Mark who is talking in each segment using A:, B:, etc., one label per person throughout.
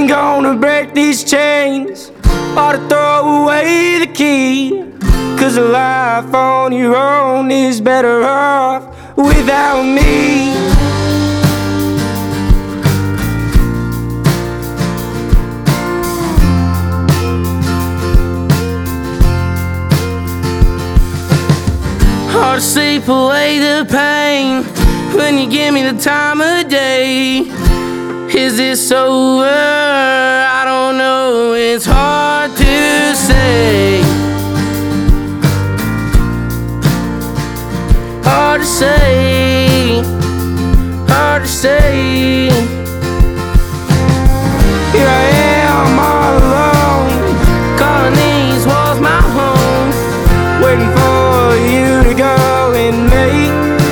A: ain't gonna break these chains or to throw away the key, 'cause a life on your own is better off without me. Hard to sleep away the pain when you give me the time of day. Is this over? I don't know, it's hard to say. Hard to say, hard to say. Here I am all alone, calling these walls my home, waiting for you to go and make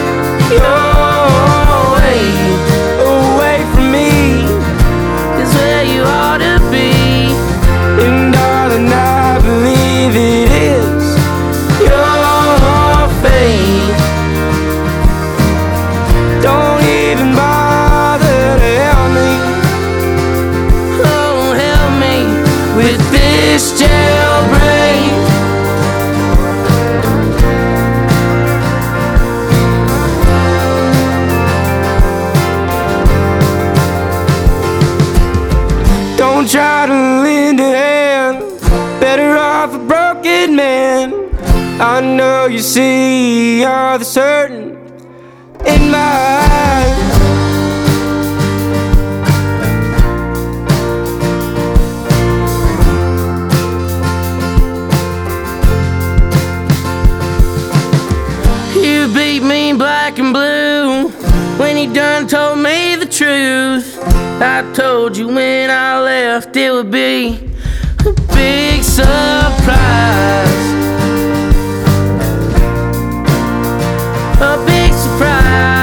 A: your way away from me. Is where you ought to be, and darling, I believe it is your fate. Don't even bother to help me. Oh, help me with this jailbreak. Don't try to lend a hand, better off a broken man. I know you see all the certain in my eyes. You beat me black and blue when you done told me the truth. I told you when I left it would be a big surprise. A big surprise.